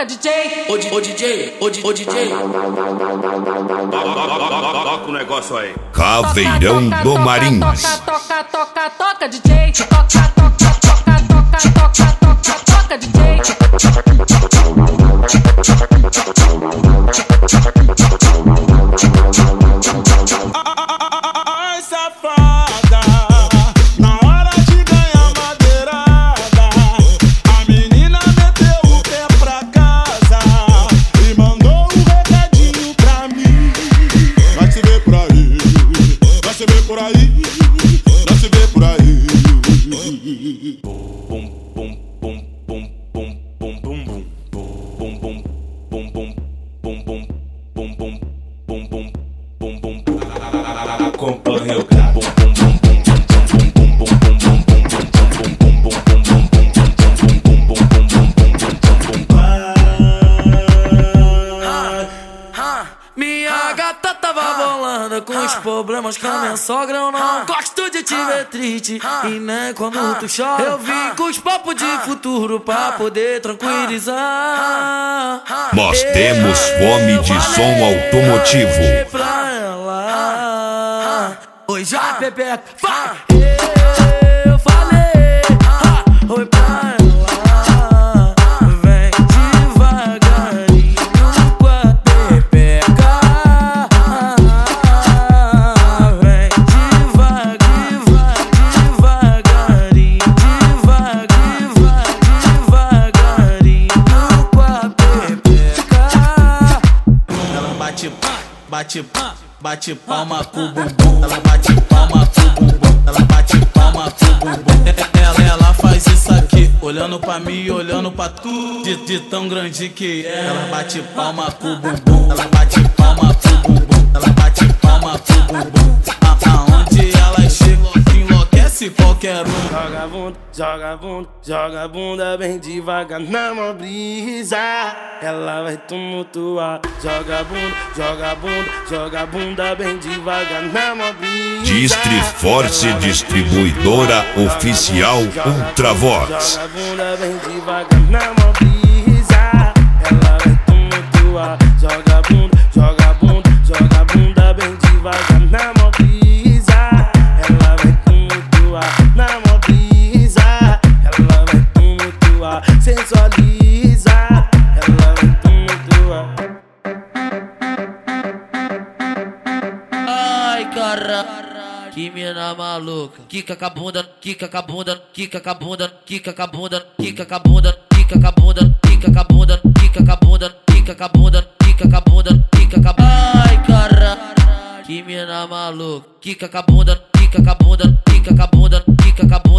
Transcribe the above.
toca DJ. Ô DJ. Toca o negócio aí. Caveirão do Marins. Toca DJ. Toca DJ. Ai, safada, na hora de ganhar madeirada, a menina meteu o pé pra casa e mandou um recadinho pra mim. Nós se vê por aí, nós se vê por aí, nós se vê por aí. Acompanha o Minha gata tava bolando com os problemas com a minha sogra. Eu não gosto de te ver triste e nem quando tu chora. Eu vim com os papos de futuro pra poder tranquilizar. Nós temos fome de som automotivo. Pra ela, oi já Pepeca, vai. Eu falei, oi pra ela. Vem devagarinho com a Pepeca. Vem devagarinho com a Pepeca. Ela bate palma com o bumbum. Ela bate palma com o bumbum. Ela bate palma com o bumbum. Ela faz isso aqui, olhando pra mim e olhando pra tu. De tão grande que é. Ela bate palma com o bumbum. Ela bate palma com o bumbum. Ela bate palma com o bumbum. Aonde ela chega, enlouquece qualquer um. Joga a bunda bem devagar na mó brisa. Ela vai tumultuar. Joga a bunda bem devagar na mó brisa. Distriforce Distribuidora Oficial Ultravox. Joga a bunda bem devagar na mó brisa. Ela vai tumultuar. Joga a bunda bem devagar na mó brisa. Ela vai tumultuar na mó brisa. Ela vai tumultuar, sensualiza. Ela vai tumultuar. Ai, caralho, que mina maluca. Quica com a bunda, quica com a bunda, quica com a bunda, quica com a bunda, quica com a bunda, quica com a bunda, quica com a bunda, quica com a bunda, quica com a bunda, quica com a bunda, quica com a bunda. Ai, caralho, que mina maluca. Quica com a bunda, quica com a bunda, quica com a bunda, quica com a bunda.